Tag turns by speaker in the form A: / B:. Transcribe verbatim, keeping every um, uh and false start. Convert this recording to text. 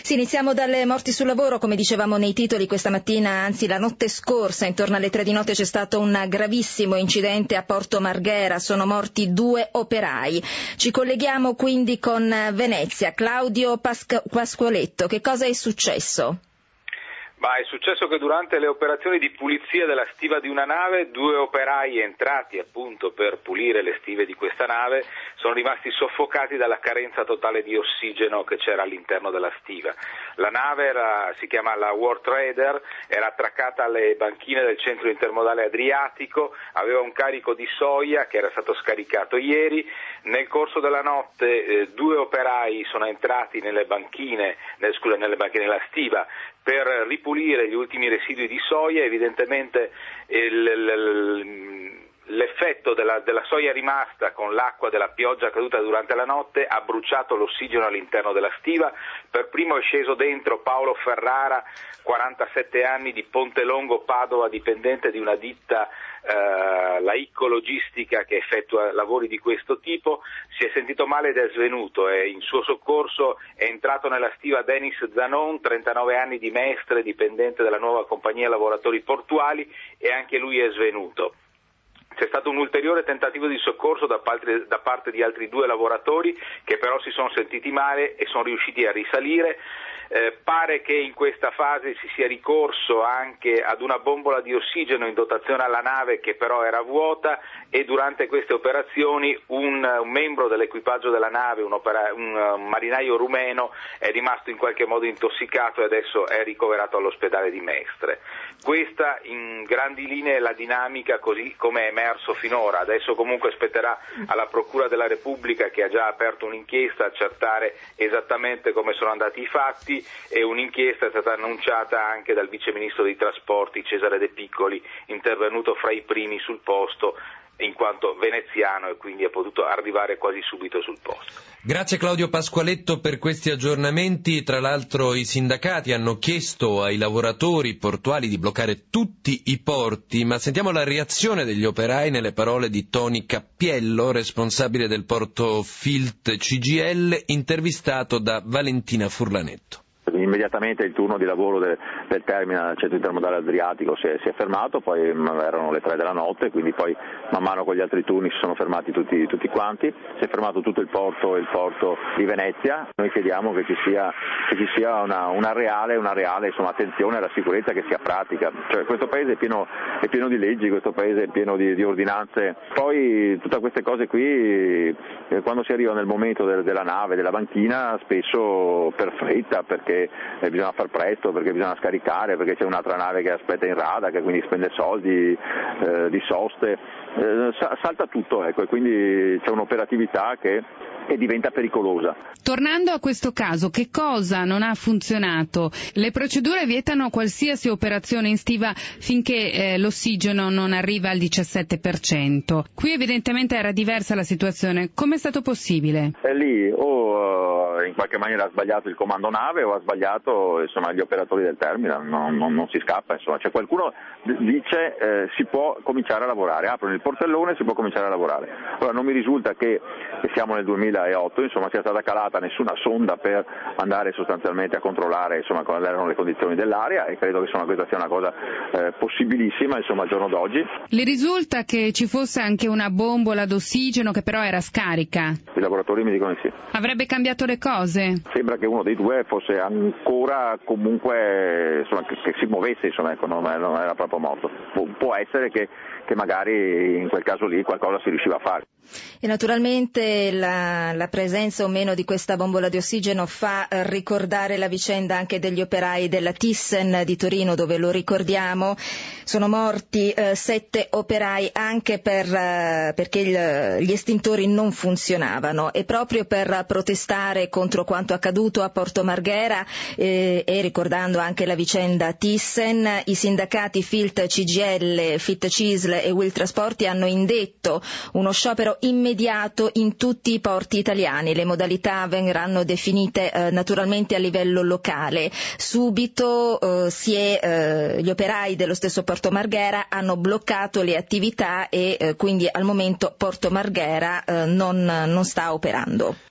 A: Sì, iniziamo dalle morti sul lavoro, come dicevamo nei titoli questa mattina, anzi la notte scorsa, intorno alle tre di notte c'è stato un gravissimo incidente a Porto Marghera, sono morti due operai. Ci colleghiamo quindi con Venezia. Claudio Pasca- Pasqualetto, che cosa è successo?
B: Ma è successo che durante le operazioni di pulizia della stiva di una nave, due operai entrati appunto per pulire le stive di questa nave sono rimasti soffocati dalla carenza totale di ossigeno che c'era all'interno della stiva. La nave era, si chiama la World Trader, era attraccata alle banchine del centro intermodale Adriatico, aveva un carico di soia che era stato scaricato ieri. Nel corso della notte eh, due operai sono entrati nelle banchine, nel, scusa, nelle banchine della stiva per ripulire gli ultimi residui di soia. Evidentemente il, il, l'effetto della, della soia rimasta con l'acqua della pioggia caduta durante la notte ha bruciato l'ossigeno all'interno della stiva. Per primo è sceso dentro Paolo Ferrara, quarantasette anni, di Pontelongo, Padova, dipendente di una ditta Uh, la Icco Logistica che effettua lavori di questo tipo. Si è sentito male ed è svenuto, e in suo soccorso è entrato nella stiva Denis Zanon, trentanove anni, di Mestre, dipendente della nuova compagnia lavoratori portuali, e anche lui è svenuto. C'è stato un ulteriore tentativo di soccorso da parte, da parte di altri due lavoratori che però si sono sentiti male e sono riusciti a risalire. Eh, pare che in questa fase si sia ricorso anche ad una bombola di ossigeno in dotazione alla nave, che però era vuota, e durante queste operazioni un, un membro dell'equipaggio della nave, un, opera, un, un marinaio rumeno, è rimasto in qualche modo intossicato e adesso è ricoverato all'ospedale di Mestre. Questa in grandi linee è la dinamica così come è emerso finora. Adesso comunque spetterà alla Procura della Repubblica, che ha già aperto un'inchiesta, accertare esattamente come sono andati i fatti, e un'inchiesta è stata annunciata anche dal vice ministro dei trasporti Cesare De Piccoli, intervenuto fra i primi sul posto in quanto veneziano e quindi ha potuto arrivare quasi subito sul posto.
C: Grazie Claudio Pasqualetto per questi aggiornamenti. Tra l'altro i sindacati hanno chiesto ai lavoratori portuali di bloccare tutti i porti, ma sentiamo la reazione degli operai nelle parole di Tony Cappiello, responsabile del porto Filt C G I L, intervistato da Valentina Furlanetto.
D: Immediatamente il turno di lavoro del, del terminal al centro intermodale Adriatico si è, si è fermato, poi erano le tre della notte, quindi poi man mano con gli altri turni si sono fermati tutti, tutti quanti, si è fermato tutto il porto, il porto di Venezia. Noi chiediamo che ci sia, che ci sia una, una reale, una reale insomma, attenzione alla sicurezza, che sia pratica. Cioè, questo paese è pieno, è pieno di leggi, questo paese è pieno di, di ordinanze, poi tutte queste cose qui, eh, quando si arriva nel momento del, della nave, della banchina, spesso per fretta, perché Eh, bisogna far presto, perché bisogna scaricare, perché c'è un'altra nave che aspetta in rada, che quindi spende soldi eh, di soste, eh, salta tutto, ecco, e quindi c'è un'operatività che e diventa pericolosa.
E: Tornando a questo caso, che cosa non ha funzionato? Le procedure vietano qualsiasi operazione in stiva finché eh, l'ossigeno non arriva al diciassette per cento. Qui evidentemente era diversa la situazione. Come è stato possibile?
D: È lì o uh, in qualche maniera ha sbagliato il comando nave o ha sbagliato insomma, gli operatori del terminal, non, non, non si scappa. Insomma. Cioè, qualcuno dice eh, si può cominciare a lavorare, aprono il portellone e si può cominciare a lavorare. Allora non mi risulta che, che siamo nel duemilaotto, insomma, sia stata calata nessuna sonda per andare sostanzialmente a controllare insomma, quali erano le condizioni dell'aria, e credo che insomma, questa sia una cosa eh, possibilissima insomma, al giorno d'oggi.
E: Le risulta che ci fosse anche una bombola d'ossigeno che però era scarica?
D: I lavoratori mi dicono di sì.
E: Avrebbe cambiato le cose?
D: Sembra che uno dei due fosse ancora comunque insomma, che, che si muovesse, insomma, ecco, non, non era proprio morto. Pu- può essere che, che magari in quel caso lì qualcosa si riusciva a fare.
A: E naturalmente la, la presenza o meno di questa bombola di ossigeno fa ricordare la vicenda anche degli operai della Thyssen di Torino, dove, lo ricordiamo, sono morti eh, sette operai anche per, eh, perché il, gli estintori non funzionavano, e proprio per protestare contro quanto accaduto a Porto Marghera eh, e ricordando anche la vicenda Thyssen, i sindacati Filt C G I L, Fit C I S L e Will Trasporti hanno indetto uno sciopero immediato in tutti i porti italiani. Le modalità verranno definite eh, naturalmente a livello locale. Subito eh, si è, eh, gli operai dello stesso Porto Marghera hanno bloccato le attività e eh, quindi al momento Porto Marghera eh, non, non sta operando.